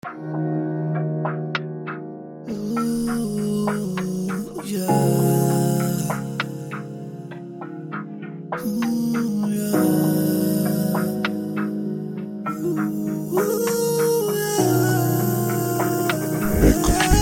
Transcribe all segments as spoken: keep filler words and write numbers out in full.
Ooh, yeah. Ooh, yeah. Ooh, yeah.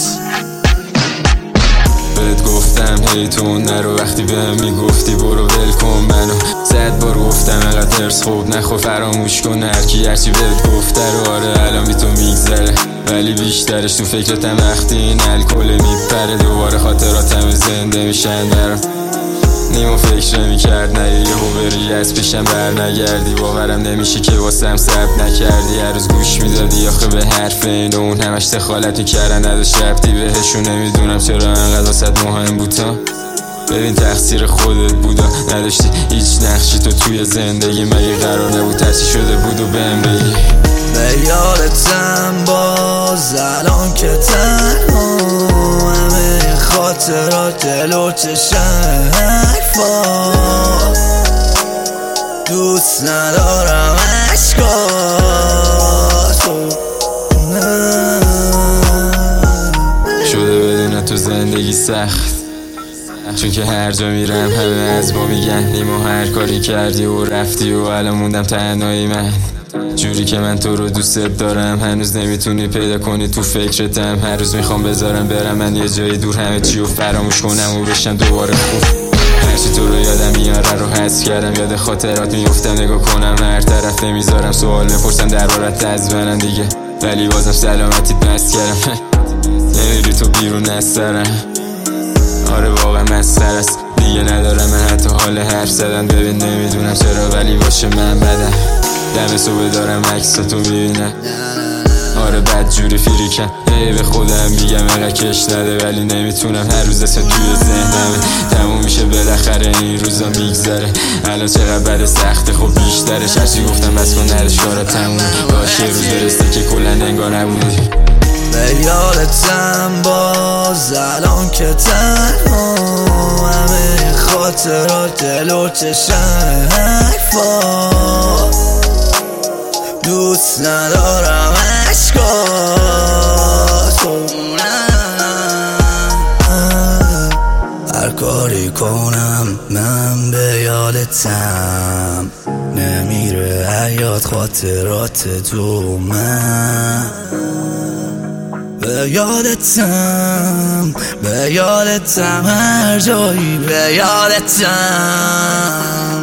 بهت گفتم هی تو نرو، وقتی بهم میگفتی برو ول کن منو. صد بار گفتم انقدر هرس خوب نخور، فراموش کن هرکی هرچی بهت گفته رو. آره الان بی تو میگذره ولی بیشترش تو فکرتم. وقتی این الکل میپره دوباره خاطراتم زنده میشن برام. نیمو فکر میکرد نه یهو بری از پیشم بر نگردی. باورم نمیشه که واسم ثبت نکردی، هر روز گوش میدادی آخه به حرف این و اون. همش دخالت میکردن نداشت ربطی بهشون. نمیدونم چرا انقدر واسد مهم بود تا ببین تقصیر خودت بودا. نداشتی هیچ نقشی تو توی زندگی، مگه قرار نبود ترسی شده بود و بهم بگی به یادتم باز الان که تنها همه خاطرات دل و چشم حرفا. دوست ندارم عشقاتو شده بدون تو زندگی سخت، چون که هر جا میرم همه از ما میگن نیمو هر کاری کردی و رفتی و الان موندم تنهایی من. جوری که من تو رو دوست دارم هنوز نمیتونی پیدا کنی تو فکرتم. هر روز میخوام بذارم برم من یه جای دور، همه چی رو فراموش کنم و بشم دوباره خوب. هرچی تو رو یادم میاره رو حس کردم، یاد خاطرات میفتم نگاه کنم هر طرف. نمیذارم سوال بپرسم دربارت از منم دیگه، ولی بازم سلامتی بس کردم. نمیری تو بیرون از سرم، آره واقعا مسخره است دیگه. ندارم من حتی حال حرف زدن. ببین نمیدونم چرا ولی باشه من بدم. دم صبح دارم عکساتو میبینم، آره بد جوری فریکم. هی به خودم میگم انقدر کش نده، ولی نمیتونم. هر روز اسم توی ذهنمه تموم میشه بالاخره این روزا میگذره. الان چقدر بد سخته خب بیشترش. هرچی گفتم بس کن ندش کارا تمومه. باشه روز برسه که کلا انگار نبودی. به یادتم باز الان که تنها همه خاطرات دل و چشم حرفا. دوست ندارم عشقاتو هر کاری کنم من به یادتم نمیره حیات خاطرات تو. من به یادتم به یادتم هر جایی به یادتم.